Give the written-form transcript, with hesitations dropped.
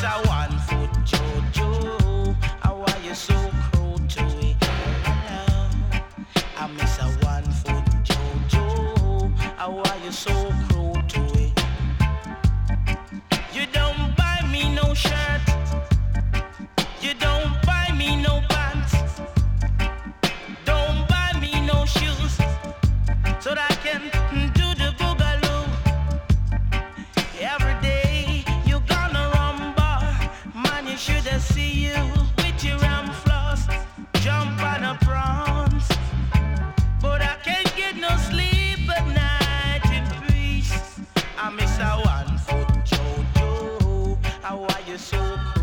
a 1 foot Jojo. How are you so cruel to it? I miss a 1 foot Jojo. How are you so cruel to it? You don't buy me no shirt. You don't buy me no pants. Don't buy me no shoes so that I can do the boogaloo. Every day you gonna rumble. Man, you should have seen you with your floss, jump on a prawns. But I can't get no sleep at night in peace. I miss a 1 foot Jojo. How are you so cold?